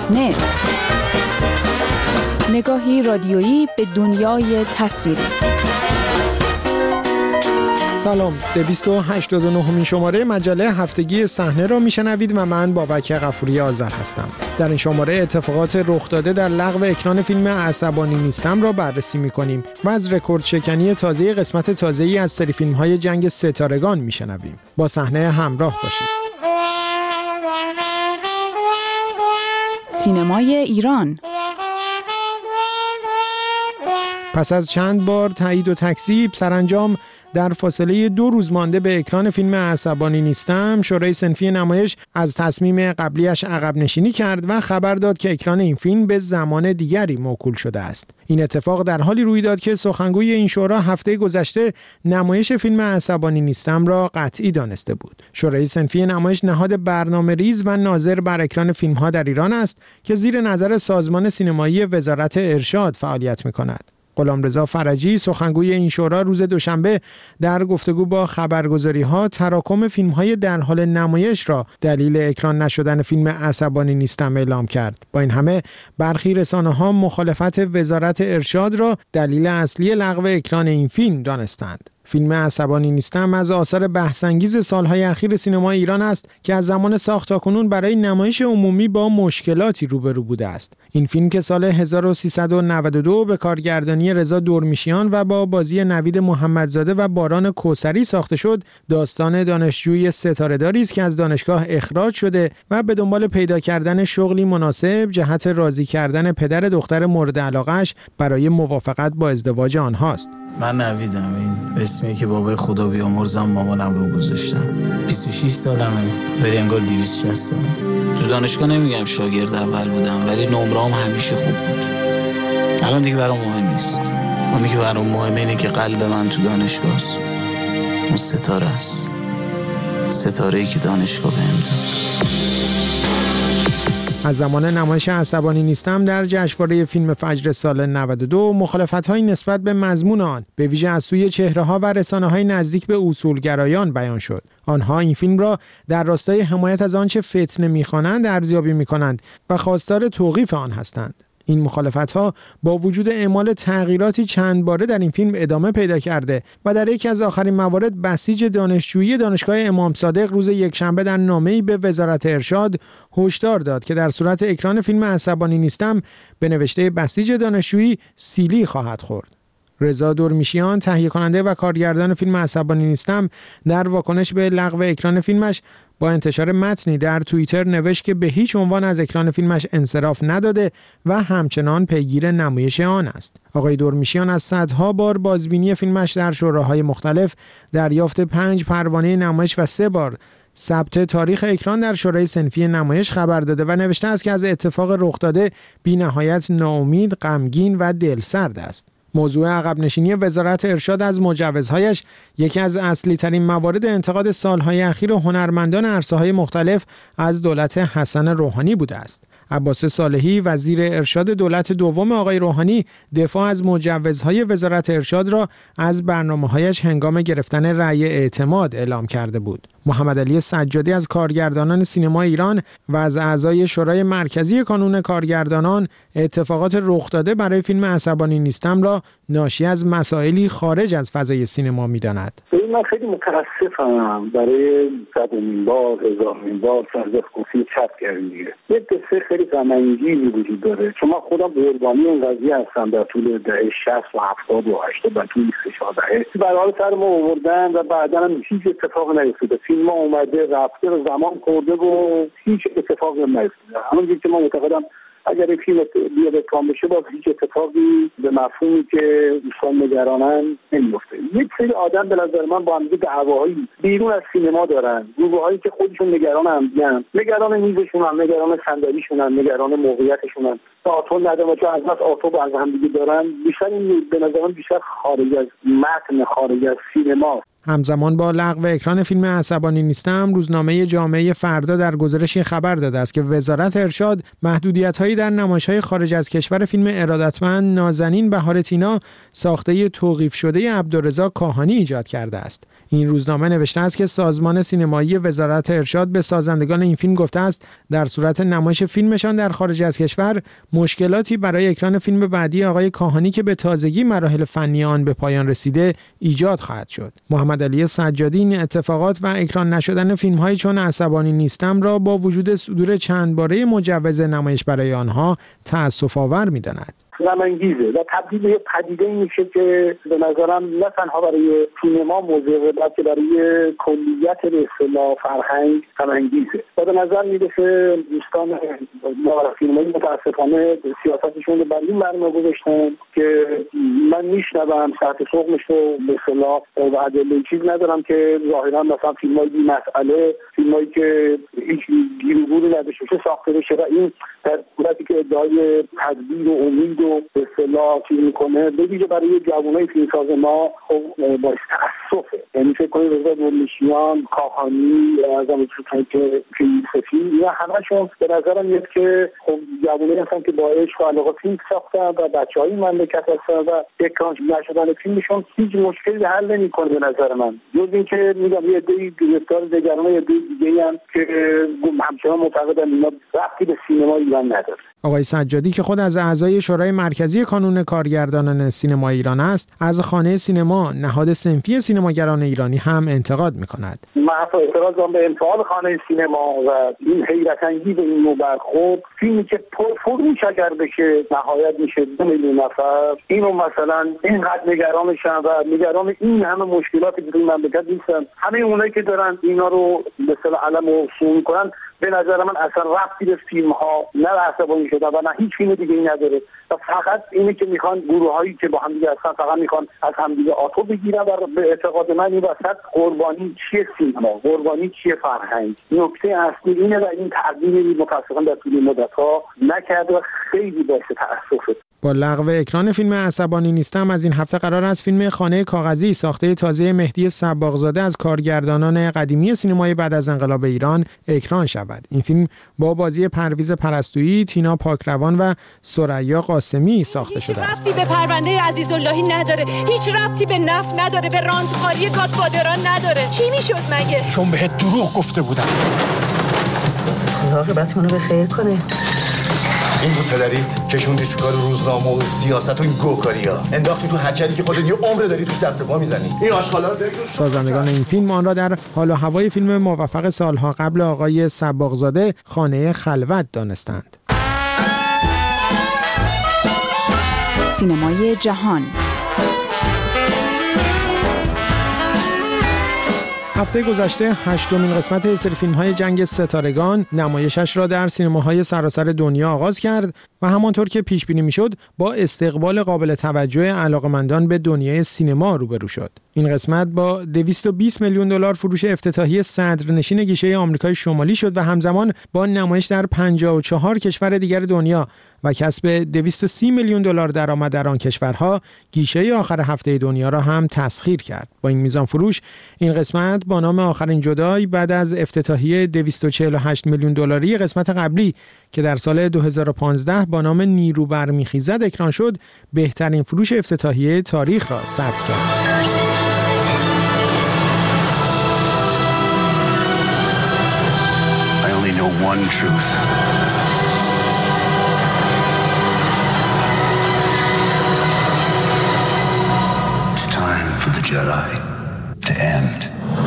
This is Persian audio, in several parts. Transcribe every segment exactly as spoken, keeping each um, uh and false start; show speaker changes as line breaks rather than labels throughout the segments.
نت، نگاهی رادیویی به دنیای تصویری.
سلام، دویست و هشتاد و نهمین شماره مجله هفتگی صحنه را میشنوید و من بابک غفوری آذر هستم. در این شماره اتفاقات رخ داده در لغو اکران فیلم عصبانی نیستم را بررسی می‌کنیم و از رکورد شکنی تازه قسمت تازه‌ای از سری فیلم‌های جنگ ستارگان میشنویم. با صحنه همراه باشید.
سینمای ایران
پس از چند بار تایید و تکذیب، سرانجام در فاصله دو روز مانده به اکران فیلم عصبانی نیستم، شورای صنفی نمایش از تصمیم قبلیش عقب نشینی کرد و خبر داد که اکران این فیلم به زمان دیگری موکول شده است. این اتفاق در حالی روی داد که سخنگوی این شورا هفته گذشته نمایش فیلم عصبانی نیستم را قطعی دانسته بود. شورای صنفی نمایش نهاد برنامه‌ریز و ناظر بر اکران فیلم‌ها در ایران است که زیر نظر سازمان سینمایی وزارت ارشاد فعالیت می‌کند. غلامرضا فرجی سخنگوی این شورا روز دوشنبه در گفتگو با خبرگزاری‌ها تراکم فیلم‌های در حال نمایش را دلیل اکران نشدن فیلم عصبانی نیستم اعلام کرد. با این همه برخی رسانه‌ها مخالفت وزارت ارشاد را دلیل اصلی لغو اکران این فیلم دانستند. فیلم عصبانی نیستم از آثار بحث‌انگیز سالهای اخیر سینما ایران است که از زمان ساخت تاکنون برای نمایش عمومی با مشکلاتی روبرو بوده است. این فیلم که سال هزار و سیصد و نود و دو به کارگردانی رضا دورمیشیان و با بازی نوید محمدزاده و باران کوثری ساخته شد، داستان دانشجوی ستاره‌داری است که از دانشگاه اخراج شده و به دنبال پیدا کردن شغلی مناسب جهت راضی کردن پدر دختر مورد علاقه‌اش برای موافقت با ازدواج آنهاست.
من نویدم، این اسمی که بابای خدا بیامرزم مامانم رو گذاشتم. بیست و شش سالمه ولی انگار دویست و شصت سالم. تو دانشگاه نمیگم شاگرد اول بودم ولی نمره‌ام همیشه خوب بود. الان دیگه برام مهم نیست. اونی که برام مهمه اینه که قلب من تو دانشگاه است. اون ستاره است. ستاره‌ای که دانشگاه بهم داد.
از زمان نمایش عصبانی نیستم در جشنواره فیلم فجر سال نود و دو مخالفت‌های نسبت به مضمون آن به ویژه از سوی چهره‌ها و رسانه‌های نزدیک به اصولگرایان بیان شد. آنها این فیلم را در راستای حمایت از آنچه فتنه می‌خوانند ارزیابی می‌کنند و خواستار توقیف آن هستند. این مخالفت‌ها با وجود اعمال تغییراتی چند باره در این فیلم ادامه پیدا کرده و در یکی از آخرین موارد بسیج دانشجویی دانشگاه امام صادق روز یکشنبه در نامه‌ای به وزارت ارشاد هشدار داد که در صورت اکران فیلم عصبانی نیستم به نوشته بسیج دانشجویی سیلی خواهد خورد. رضا دورمیشیان تهیه کننده و کارگردان فیلم عصبانی نیستم در واکنش به لغو اکران فیلمش با انتشار متنی در توییتر نوشت که به هیچ عنوان از اکران فیلمش انصراف نداده و همچنان پیگیر نمایش آن است. آقای دورمیشیان از صدها بار بازبینی فیلمش در شوراهای مختلف، دریافت پنج پروانه نمایش و سه بار ثبت تاریخ اکران در شورای صنفی نمایش خبر داده و نوشته است که از اتفاق رخ داده بی‌نهایت ناامید، غمگین و دلسرد است. موضوع عقب نشینی وزارت ارشاد از مجوزهایش یکی از اصلی ترین موارد انتقاد سالهای اخیر هنرمندان عرصه‌های مختلف از دولت حسن روحانی بوده است. عباس صالحی وزیر ارشاد دولت دوم آقای روحانی دفاع از مجوزهای وزارت ارشاد را از برنامه‌هایش هنگام گرفتن رأی اعتماد اعلام کرده بود. محمد علی سجادی از کارگردانان سینما ایران و از اعضای شورای مرکزی کانون کارگردانان اتفاقات رخ داده برای فیلم عصبانی نیستم را ناشی از مسائلی خارج از فضای سینما می‌داند.
من خیلی متاسفم برای صدمین بار، هزارمین بار سرزخگوسی چپ کردیم دیگه. یه قصه خیلی غم‌انگیزی وجود داره، چون من خودم قربانی این قضیه هستم. در طول دهه شصت و هفتاد و هشتاد و طول سه چهار دهه برای سر ما آوردن و بعدا هم هیچ اتفاق نیفتاده. فیلم اومده رفته و زمان خورده و هیچ اتفاقی نیفتاده. همونجوری که من معتقدم اگر این فیلم بیاد کام بشه باز هیچ اتفاقی به مفهومی که دوستان نگرانن نمیفته. یک سری آدم به نظر من با هم دعواهایی بیرون از سینما دارن، گروه‌هایی که خودشون نگران هم دیگه، نگران میزشون هم، نگران صندلیشون هم، نگران موقعیتشون هم، تعاطل ندارن و چون از بس عاطف از هم دیگه دارن. بیشتر این به نظر من بیشتر خارج از متن، خارج از سینما.
همزمان با لغو اکران فیلم عصبانی نیستم، روزنامه جامعه فردا در گزارشی خبر داده است که وزارت ارشاد محدودیت‌هایی در نمایش‌های خارج از کشور فیلم ارادتمند نازنین بهار تینا ساخته توقیف شده عبدالرضا کاهانی ایجاد کرده است. این روزنامه نوشته است که سازمان سینمایی وزارت ارشاد به سازندگان این فیلم گفته است در صورت نمایش فیلمشان در خارج از کشور مشکلاتی برای اکران فیلم بعدی آقای کاهانی که به تازگی مراحل فنی آن به پایان رسیده ایجاد خواهد شد. محمد علی سجادی این اتفاقات و اکران نشدن فیلم‌های چون عصبانی نیستم را با وجود صدور چند باره مجوز نمایش برای آنها تأسف‌آور می‌داند.
غم‌انگیزه و تبدیل به پدیده میشه که به نظرم نه تنها برای سینما موضوع بلکه برای کلیت به اصطلاح فرهنگ غم‌انگیزه و به نظر میرسه دوستان فیلمایی متاسفانه سیاستشون رو بر این برنامه گذاشتن که من میشنوم ساعت سوقش رو به اصطلاح و ادله چیز ندارم که ظاهرا مثلا فیلمای بی مسئله فیلمایی که هیچ گیروگوری نداشته باشه ساخته بشه و این در صورتی که ادعای تدبیر و امید و به اصطلاح چیز میکنه به ویژه برای جوانای فیلمساز ما خب باعث تأسفه. یعنی فکر کنید رضا دورنشیان، کاهانی، اعظم که فیلم سفید اینا همشون به نظرم میاد که خب جوانایی هستن که با عشق و علاقه فیلم ساختن و بچهای مملکت هستن و اکران نشدن فیلمشون هیچ مشکلی حل نمیکنه به نظر من. جز اینکه میگم یه عده‌ای گرفتار دگران یه عده دیگه‌ای که همچنان معتقدن اینا ربطی به سینما ایران نداره.
آقای سجادی که خود از اعضای شورای مرکزی کانون کارگردانان سینما ایران است، از خانه سینما نهاد صنفی سینماگران ایرانی هم انتقاد می‌کند.
من حتی اعتراض دارم به انفعال خانه سینما و این حیرت انگیز این نوع برخورد. فیلمی که پرفروش اگر بشه نهایت میشه دو میلیون نفر، اینو مثلا اینقدر نگرانشن و نگران این همه مشکلاتی که توی مملکت نیستن. همه اونایی که دارن اینا رو به اصطلاح علم و سو می‌کنن به نظر من اصلا ربطی به فیلم ها نه عصبانی شدن و نه هیچ فیلم دیگه ای نداره و فقط اینه که میخوان گروه هایی که با هم دیگه هستن فقط میخوان از هم دیگه آتو بگیرن و به اعتقاد من این وسط قربانی چیه سینما، قربانی چیه فرهنگ. نکته اصلی اینه و این تغییری متاسفانه در طول مدت ها نکرده و خیلی باعث تأسفه.
با لغو اکران فیلم عصبانی نیستم از این هفته قرار است فیلم خانه کاغذی ساخته تازه مهدی صباغزاده از کارگردانان قدیمی سینمای بعد از انقلاب ایران اکران شود. این فیلم با بازی پرویز پرستویی، تینا پاکروان و ثریا قاسمی ساخته شده است.
هیچ ربطی به پرونده عزیزاللهی نداره، هیچ ربطی به نفت نداره، به راندخاری گادفادران نداره. چی میشد مگه؟
چون بهت دروغ گفته بودم.
خدا عاقبتمون رو به خیر کنه.
این بود پدریت کشوندی تو کار روزنامه و سیاست و این گوکاریا انداختی تو حجری که خودت یه عمر داری توش دست پا میزنی. این آشغالا رو داری.
سازندگان این فیلم آن را در حال و هوای فیلم موفق سالها قبل آقای صباغزاده خانه خلوت دانستند.
سینمای جهان.
هفته گذشته هشتمین قسمت سری فیلم‌های جنگ ستارگان نمایشش را در سینماهای سراسر دنیا آغاز کرد و همانطور که پیش بینی می‌شد با استقبال قابل توجه علاقه‌مندان به دنیای سینما روبرو شد. این قسمت با دویست و بیست میلیون دلار فروش افتتاحی صدرنشین گیشه آمریکای شمالی شد و همزمان با نمایش در پنجاه و چهار کشور دیگر دنیا و کسب دویست و سی میلیون دلار درآمد در آن کشورها گیشه آخر هفته دنیا را هم تسخیر کرد. با این میزان فروش این قسمت با نام آخرین جدای بعد از افتتاحیه دویست و چهل و هشت میلیون دلاری قسمت قبلی که در سال دو هزار و پانزده با نام نیرو برمیخیزد اکران شد بهترین فروش افتتاحیه تاریخ را ثبت کرد.
I know one truth. It's time for the Jedi to end.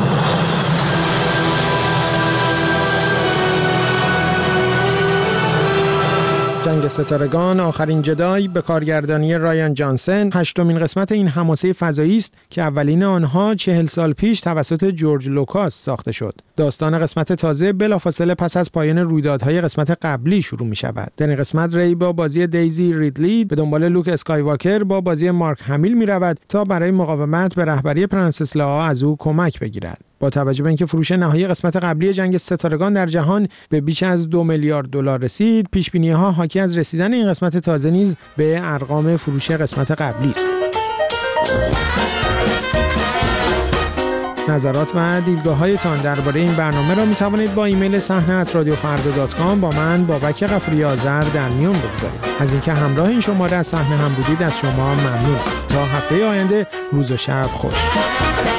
جنگ ستارگان آخرین جدای به کارگردانی رایان جانسن هشتمین قسمت این حماسه فضایی است که اولین آنها چهل سال پیش توسط جورج لوکاس ساخته شد. داستان قسمت تازه بلافاصله پس از پایان رویدادهای قسمت قبلی شروع می شود. در این قسمت ری با بازی دیزی ریدلی به دنبال لوک اسکایواکر با بازی مارک همیل می رود تا برای مقاومت به رهبری پرنسس لاآ از او کمک بگیرد. با توجه به اینکه فروش نهایی قسمت قبلی جنگ ستارگان در جهان به بیش از دو میلیارد دلار رسید، پیش‌بینی‌ها حاکی از رسیدن این قسمت تازه نیز به ارقام فروش قسمت قبلی است. نظرات و دیدگاه‌هایتان درباره این برنامه را می‌توانید با ایمیل صحنه ات رادیو فردا دات کام با من بابک غفوری آذر در میان بگذارید. از اینکه همراه این شماره از صحنه هم بودید از شما ممنون. تا هفته آینده روز و شب خوش.